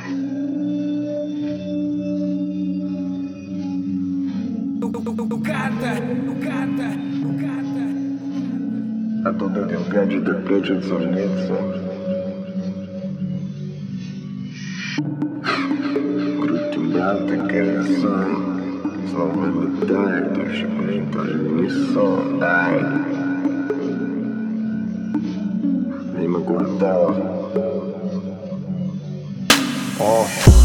Оттуда, где в гаджетах прячется лица. Крутим, брата, колесо. Снова летает, ущипнет, тоже не сон. Дай. Мимо кварталов. О.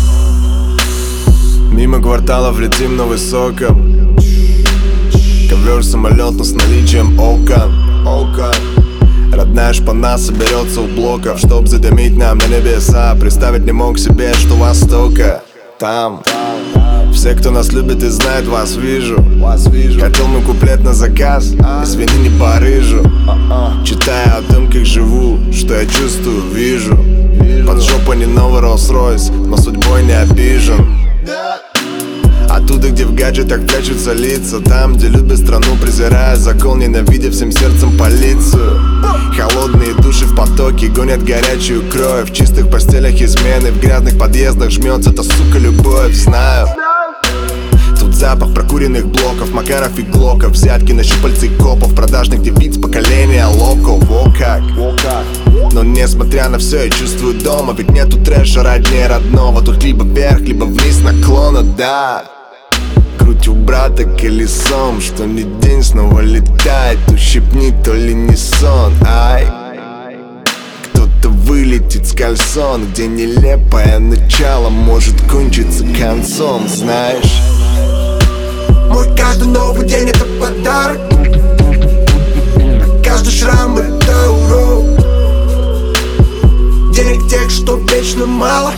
Мимо кварталов летим на высоком. Ковер самолет, но с наличием окон. Родная шпана соберется у блоков, чтоб задымить нам на небеса. Представить не мог себе, что востока там. Все, кто нас любит и знает, вас вижу. Хотел мой куплет на заказ, извини, не по рыжу. Читая о том, как живу, что я чувствую, вижу. Под жопой не новый Rolls-Royce, но судьбой не обижен. Оттуда, где в гаджетах прячутся лица. Там, где любят страну, презирая закон, ненавидя всем сердцем полицию. Холодные души в потоке гонят горячую кровь. В чистых постелях измены, в грязных подъездах жмется эта сука любовь. Знаю, тут запах прокуренных блоков, макаров и глоков, взятки на щупальцы копов, продажных девиц поколения локо. Во как. Но несмотря на все, я чувствую дома. Ведь нету трэша роднее родного. Тут либо вверх, либо вниз наклона, да. Крутю брата колесом, что не день снова летает. Ущипни, то ли не сон, ай. Кто-то вылетит с кольцом, где нелепое начало может кончиться концом, знаешь. Мой каждый новый день это подарок. Каждый шрам это урок. Денег тех, что вечно мало.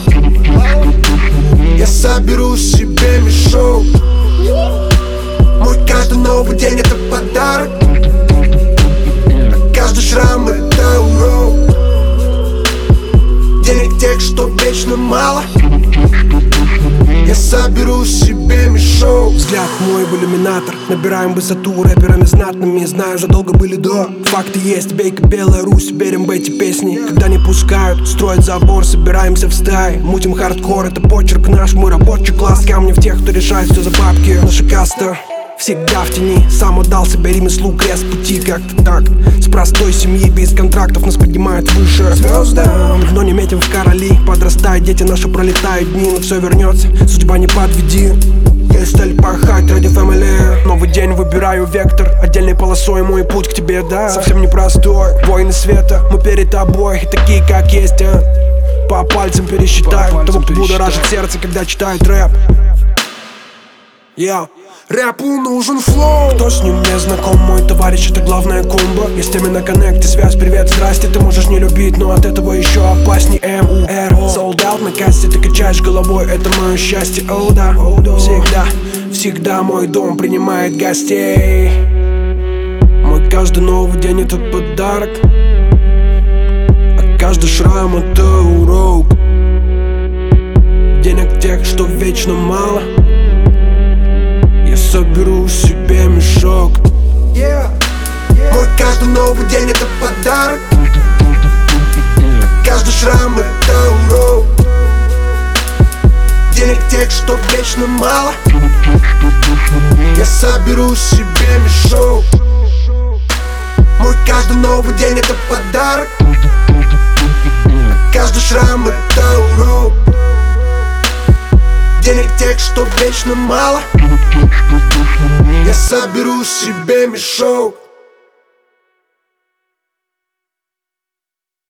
Я соберу себе мешок. Мой каждый новый день это подарок. Каждый шрам это урок. Денег тех, что вечно мало. Я соберу себе мешок. Взгляд мой в иллюминатор. Набираем высоту рэперами знатными. Знаю, задолго были до. Факты есть, бейка, Беларусь. Верим в эти песни. Когда не пускают, строят забор. Собираемся в стаи, мутим хардкор. Это почерк наш, мой рабочий класс. Камни в тех, кто решает все за бабки. Наша каста всегда в тени. Сам отдался, бери ремеслу, крест пути. Как-то так, с простой семьи, без контрактов нас поднимают выше звездам. Но не метим в короли. Подрастают дети наши, пролетают дни. Но все вернется, судьба не подведи. Есть цель пахать ради family. Новый день, выбираю вектор. Отдельной полосой мой путь к тебе, да. Совсем непростой, воины света. Мы перед тобой, такие как есть, а. По пальцам пересчитай того, кто будоражит сердце, когда читает рэп. Рэпу нужен флоу. Кто с ним не знаком, мой товарищ, это главная комбо. Есть именно коннект и связь, привет, здрасте. Ты можешь не любить, но от этого еще опасней. МУР, sold out на кассе. Ты качаешь головой, это мое счастье. О да, всегда мой дом принимает гостей. Мой каждый новый день это подарок. А каждый шрам это урок. Денег тех, что вечно мало. Я соберу себе мешок. Мой каждый новый день это подарок. Каждый шрам это урок. Денег тех, что вечно мало. Я соберу себе мешок. Мой каждый новый день это подарок. Каждый шрам это урок. Денег тех, что вечно мало. Я соберу себе мешок.